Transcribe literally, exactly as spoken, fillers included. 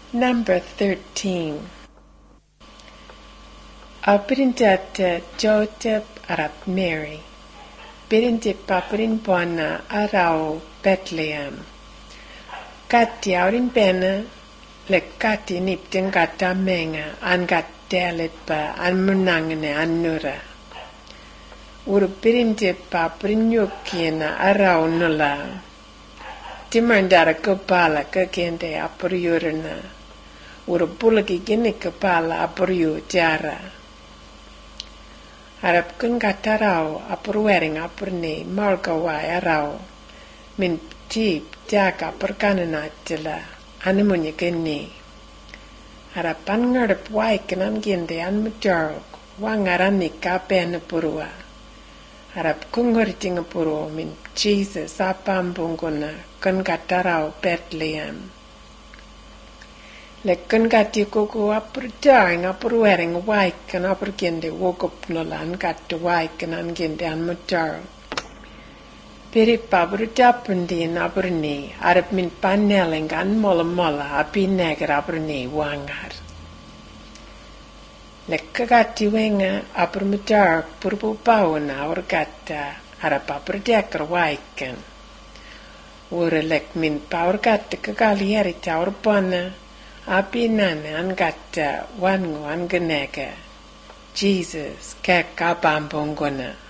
Number thirteen. Apirintata Joseph arap Mary. Birinti papirin buana arau Bethlehem. Kati aurin pena le kati nipten kata menga an katelet pa an munangene annura. Uru birinti papirin yukina arau nula. Timandara kepala kekende apuriurna. Uru pulaki gini kepala apuriu jara. Arap kun katarau apurwering apurni malkawai arau. Min jeep jaga perkanana jela animunya geni. Arap pangarap waikan gende an mujarok wangarani kapena purua. Arap kungur jinga puru min Jesus apambunguna kun katarau Bethlehem. Lekun kati kuku apur jaring apur wering waikan apur gende wokup nolan kati waikan an gende an mujarok. Pirippa berjapundin apurni arep min panelengan mola-mola api neger apurni wangar. Lekka kati wenga apur mujarak purpu pauna or kata arep apur dekar waikan. Ure lek min paur kata kekali hari caur pona api nane an kata wangu an genega. Jesus kek kapampong gona.